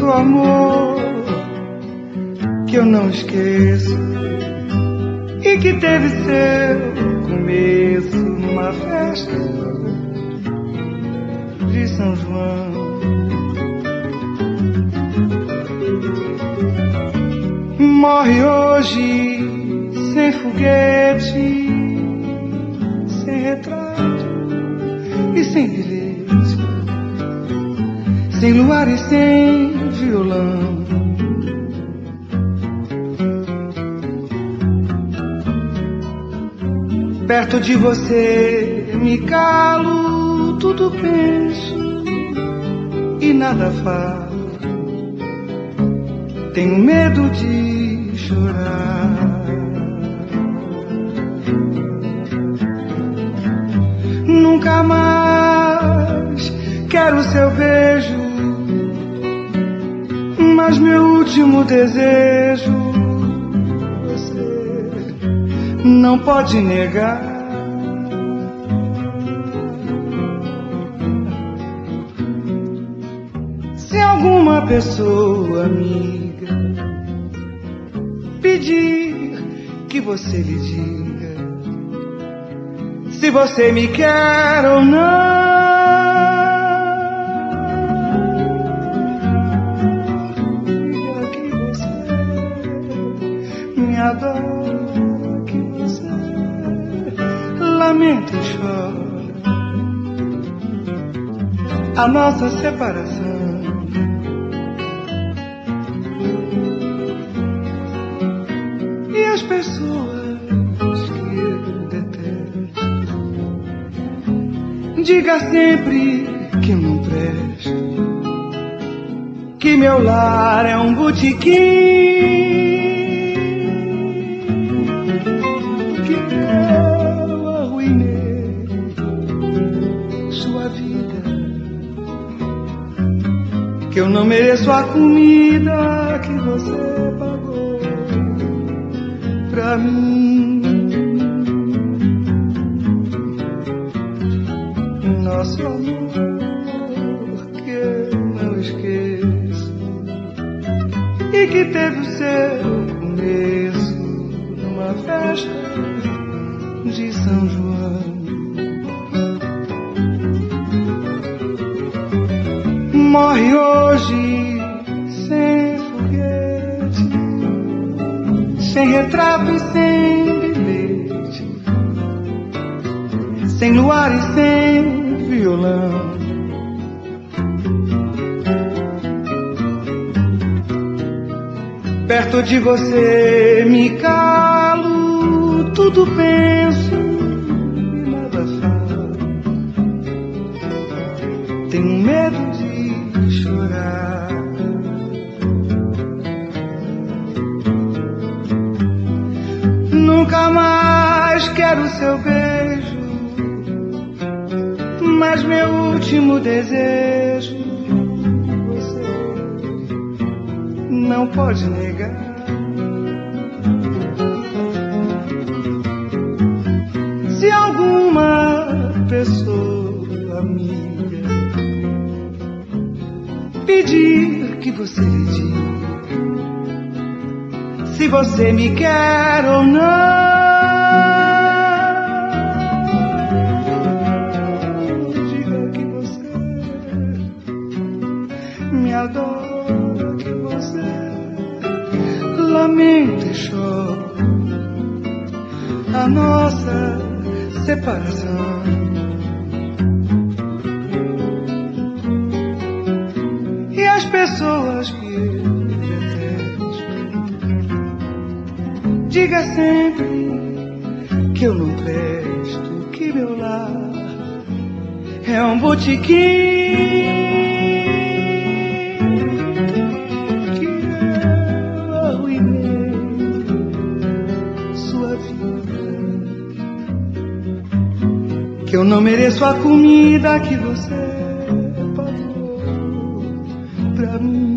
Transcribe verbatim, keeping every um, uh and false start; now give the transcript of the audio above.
nosso amor, que eu não esqueço, e que teve seu começo numa festa de São João. Morre hoje sem foguete, sem retrato e sem bilhete, sem luar e sem violão. Perto de você me calo, tudo penso e nada falo. Tenho medo de chorar. Nunca mais quero seu beijo, mas meu último desejo você não pode negar. Se alguma pessoa amiga pedir que você lhe diga se você me quer ou não, diga que você me adora, que você lamenta e chora a nossa separação. E as pessoas que eu detesto, diga sempre que eu não presto, que meu lar é um botequim, que eu arruinei sua vida, que eu não mereço a comida que você pagou pra mim. Nosso amor que eu não esqueço, e que teve o seu começo numa festa de São João. Morre hoje sem foguete, sem retrato e sem bilhete, sem luar e sem violão. Perto de você me calo, tudo penso e nada falo. Tenho medo de chorar. Nunca mais quero seu beijo, mas meu último desejo você não pode negar. Se alguma pessoa amiga pedir que você lhe diga se você me quer ou não, me adoro, que você lamenta e chora a nossa separação. E as pessoas que eu detesto, diga sempre que eu não presto, que meu lar é um botequim, que eu não mereço a comida que você pagou pra mim.